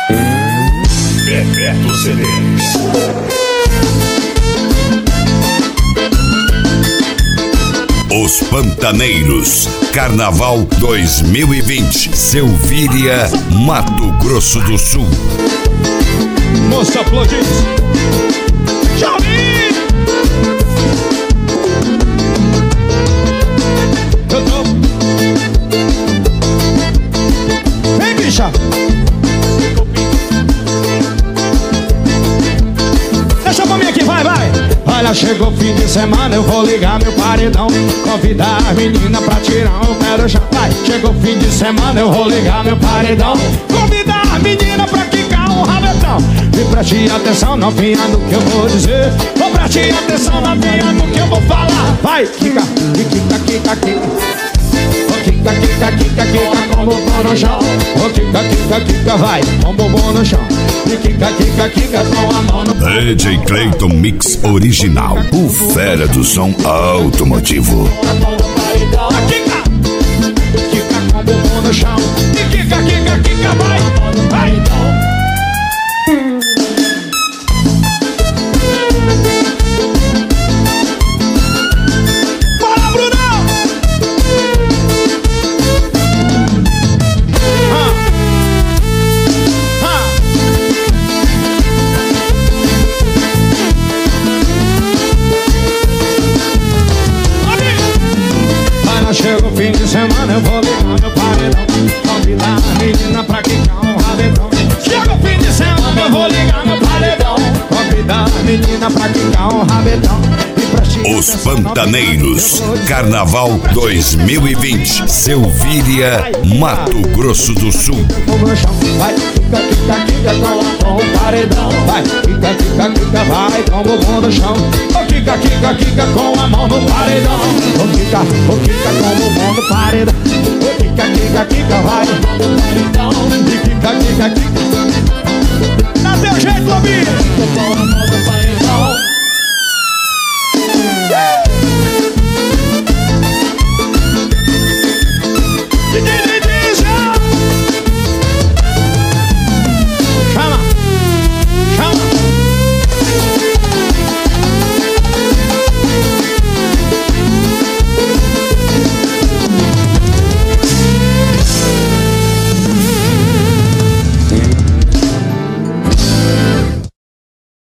Bebeto CDs. Os Pantaneiros, Carnaval 2020, Selvíria, Mato Grosso do Sul. Moça aplaudindo. Eu tô. Vem, bicha. Deixa pra mim aqui, vai, vai. Olha, chegou o fim de semana, eu vou ligar meu paredão, convidar a menina pra tirar um pé do chão. Vai, chegou o fim de semana, eu vou ligar meu paredão, convidar a menina pra quicar um rabetão. E preste atenção, novinha, no que eu vou dizer. Vou preste atenção, novinha, no que eu vou falar. Vai, quica, quica, quica, quica. Quica, quica, quica, quica, com o bumbum no chão. Quica, quica, quica, vai, com o bumbum no chão. Quica, quica, quica, com a mão no... DJ Clayton Mix Original, o fera do som automotivo. Quica, quica, com o bumbum no chão. Quica, quica, quica, vai, vai. Chega o fim de semana, eu vou ligar meu paredão, convidar a menina pra quicar um rabetão. Chega o fim de semana, eu vou ligar meu paredão, convidar a menina pra quicar um rabetão. Os Pantaneiros, Carnaval 2020, Selvíria, Mato Grosso do Sul. Vai, quica, quica, quica, com o paredão. Vai, quica, quica, quica, vai, com o bumbum no chão. Quica, quica, quica, com a mão no paredão. Quica, quica, com o bumbum no paredão. Quica, quica, quica, vai,